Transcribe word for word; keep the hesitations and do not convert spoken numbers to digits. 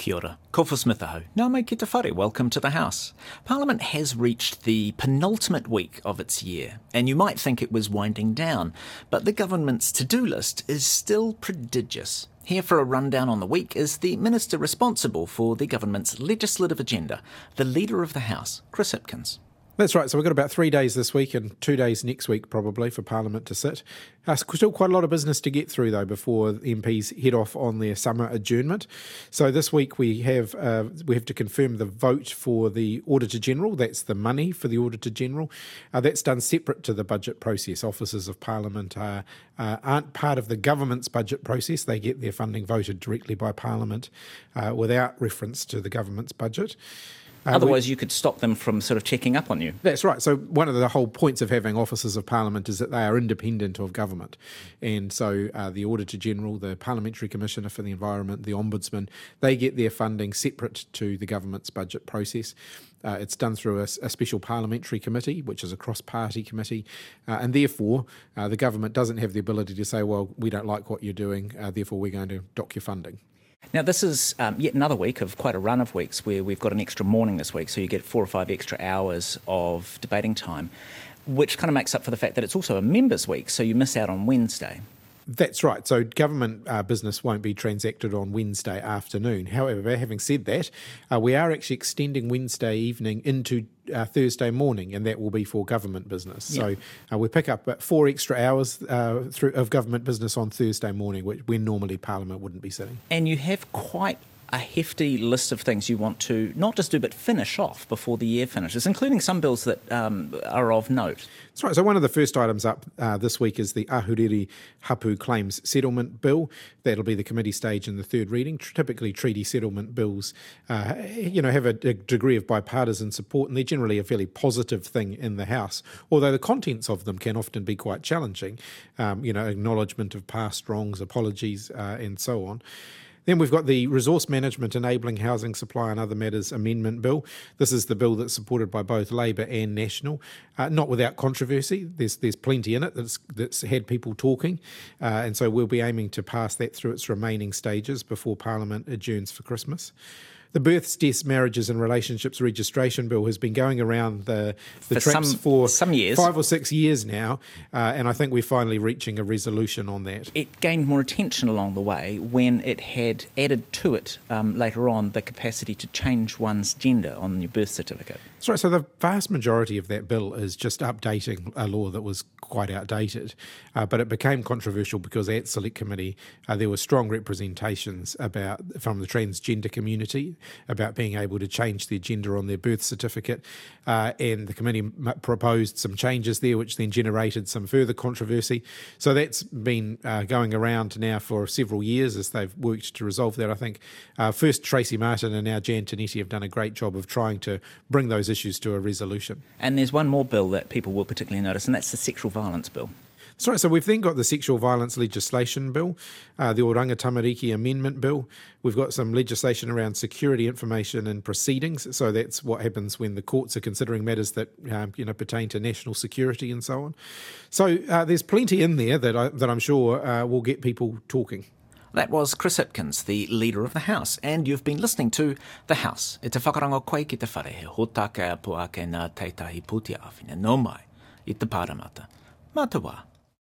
Kia ora. Ko Smith aho. Nā mai ki te whare. Welcome to the House. Parliament has reached the penultimate week of its year, and you might think it was winding down, but the government's to-do list is still prodigious. Here for a rundown on the week is the Minister responsible for the government's legislative agenda, the Leader of the House, Chris Hipkins. That's right. So we've got about three days this week and two days next week probably for Parliament to sit. Uh, still quite a lot of business to get through though before M Ps head off on their summer adjournment. So this week we have uh, we have to confirm the vote for the Auditor General. That's the money for the Auditor General. Uh, that's done separate to the budget process. Officers of Parliament are, uh, aren't part of the government's budget process. They get their funding voted directly by Parliament uh, without reference to the government's budget. Uh, Otherwise, we, you could stop them from sort of checking up on you. That's right. So one of the whole points of having officers of Parliament is that they are independent of government. And so uh, the Auditor General, the Parliamentary Commissioner for the Environment, the Ombudsman, they get their funding separate to the government's budget process. Uh, it's done through a, a special parliamentary committee, which is a cross-party committee, uh, and therefore uh, the government doesn't have the ability to say, well, we don't like what you're doing, uh, therefore we're going to dock your funding. Now, this is um, yet another week of quite a run of weeks where we've got an extra morning this week, so you get four or five extra hours of debating time, which kind of makes up for the fact that it's also a members' week, so you miss out on Wednesday. That's right. So government uh, business won't be transacted on Wednesday afternoon. However, having said that, uh, we are actually extending Wednesday evening into uh, Thursday morning, and that will be for government business. Yep. So uh, we pick up four extra hours uh, through of government business on Thursday morning, which, when normally Parliament wouldn't be sitting. And you have quite a hefty list of things you want to not just do but finish off before the year finishes, including some bills that um, are of note. That's right. So one of the first items up uh, this week is the Ahuriri Hapu Claims Settlement Bill. That'll be the committee stage in the third reading. Typically, treaty settlement bills, uh, you know, have a, a degree of bipartisan support, and they're generally a fairly positive thing in the House, although the contents of them can often be quite challenging. Um, you know, acknowledgement of past wrongs, apologies, uh, and so on. Then we've got the Resource Management Enabling Housing Supply and Other Matters Amendment Bill. This is the bill that's supported by both Labour and National, uh, not without controversy. There's there's plenty in it that's, that's had people talking, uh, and so we'll be aiming to pass that through its remaining stages before Parliament adjourns for Christmas. The Births, Deaths, Marriages and Relationships Registration Bill has been going around the, the for traps some, for some years. five or six years now, uh, and I think we're finally reaching a resolution on that. It gained more attention along the way when it had added to it um, later on the capacity to change one's gender on your birth certificate. That's right. So the vast majority of that bill is just updating a law that was quite outdated, uh, but it became controversial because at Select Committee uh, there were strong representations about from the transgender community about being able to change their gender on their birth certificate, uh, and the committee m- proposed some changes there which then generated some further controversy. So that's been uh, going around now for several years as they've worked to resolve that. I think uh, first Tracy Martin and now Jan Tinetti have done a great job of trying to bring those issues to a resolution. And there's one more bill that people will particularly notice, and that's the Sexual Violence Bill. That's right. So we've then got the Sexual Violence Legislation Bill, uh, the Oranga Tamariki Amendment Bill. We've got some legislation around security information and proceedings. So that's what happens when the courts are considering matters that um, you know pertain to national security and so on. So uh, there's plenty in there that, I, that I'm sure uh, will get people talking. That was Chris Hipkins, the Leader of the House, and you've been listening to The House. E te whakarango koe ki te whare, he hotaka e apu ake nā teitahi putia awhine, no mai, i te pāramata. Mā te wā.